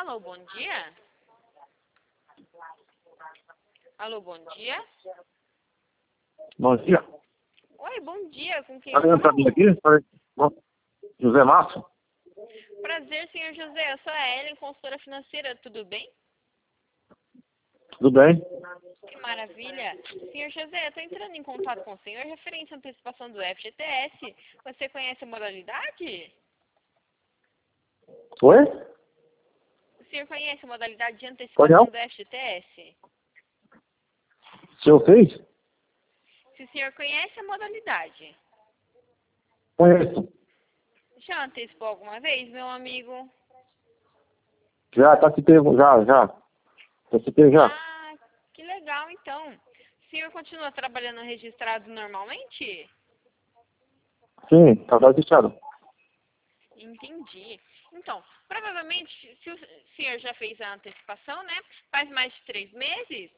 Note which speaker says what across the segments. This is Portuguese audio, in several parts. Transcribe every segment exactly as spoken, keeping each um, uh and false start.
Speaker 1: Alô, bom dia? Alô, bom dia?
Speaker 2: Bom dia.
Speaker 1: Oi, bom dia, com quem
Speaker 2: Tá
Speaker 1: eu
Speaker 2: ligando pra mim
Speaker 1: falo?
Speaker 2: aqui? Falei, bom, José Márcio?
Speaker 1: Prazer, senhor José, eu sou a Ellen, consultora financeira, tudo bem?
Speaker 2: Tudo bem?
Speaker 1: Que maravilha. Senhor José, eu estou entrando em contato com o senhor referente à antecipação do F G T S. Você conhece a modalidade?
Speaker 2: Oi?
Speaker 1: O senhor conhece a modalidade de
Speaker 2: Pode
Speaker 1: antecipação
Speaker 2: não?
Speaker 1: do F G T S?
Speaker 2: O senhor fez?
Speaker 1: Se o senhor conhece a modalidade,
Speaker 2: Conheço.
Speaker 1: já antecipou alguma vez, meu amigo?
Speaker 2: Já, tá se pegou, já, já. Tá se pegou já.
Speaker 1: Ah, que legal, então. O senhor continua trabalhando registrado normalmente?
Speaker 2: Sim, tá registrado.
Speaker 1: Entendi. Então, provavelmente, se o senhor já fez a antecipação, né? Faz mais de três meses?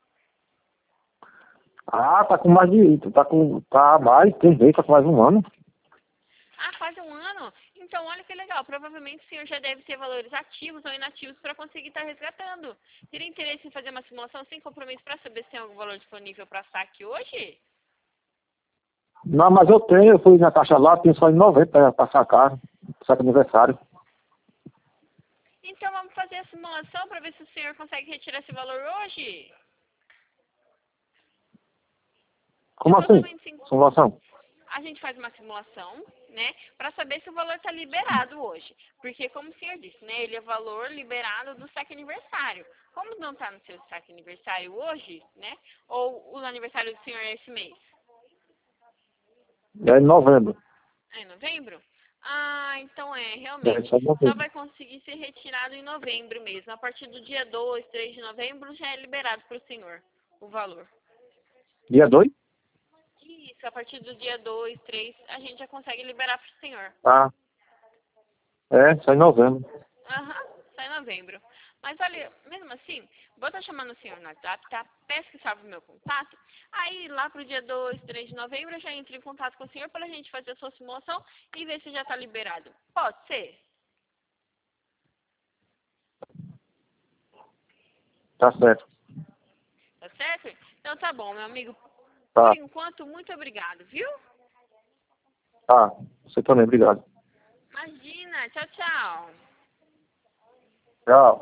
Speaker 2: Ah, tá com mais de. Tá com. Tá mais, tem vez, tá com mais um ano.
Speaker 1: Ah, faz um ano? Então, olha que legal. Provavelmente o senhor já deve ter valores ativos ou inativos para conseguir estar resgatando. Teria interesse em fazer uma simulação sem compromisso para saber se tem algum valor disponível para saque hoje?
Speaker 2: Não, mas eu tenho, eu fui na taxa lá, tenho só em noventa pra, pra sacar. Saca aniversário.
Speaker 1: Então, vamos fazer a simulação para ver se o senhor consegue retirar esse valor hoje? É
Speaker 2: Como assim?
Speaker 1: totalmente sim.
Speaker 2: Simulação?
Speaker 1: A gente faz uma simulação, né, para saber se o valor está liberado hoje. Porque, como o senhor disse, né, ele é valor liberado do saque aniversário. Como não está no seu saque aniversário hoje, né, ou o aniversário do senhor é esse mês?
Speaker 2: É em novembro.
Speaker 1: É em novembro? Ah, então é,
Speaker 2: É
Speaker 1: realmente.
Speaker 2: só
Speaker 1: Só
Speaker 2: novembro.
Speaker 1: vai conseguir ser retirado em novembro mesmo. A partir do dia dois, três de novembro já é liberado para o senhor o valor.
Speaker 2: Dia dois?
Speaker 1: Isso, a partir do dia dois, três, a gente já consegue liberar para o senhor.
Speaker 2: Ah, é, só em novembro.
Speaker 1: Aham, sai em novembro. Mas olha, mesmo assim, vou estar chamando o senhor no WhatsApp, tá? Peço que salve o meu contato. Aí lá pro dia dois, três de novembro eu já entro em contato com o senhor para a gente fazer a sua simulação e ver se já está liberado. Pode ser?
Speaker 2: Tá certo.
Speaker 1: Tá certo? Então tá bom, meu amigo. Por
Speaker 2: Tá,
Speaker 1: enquanto, muito obrigado, viu?
Speaker 2: tá. Você também, obrigado.
Speaker 1: Imagina, tchau, tchau.
Speaker 2: Tchau.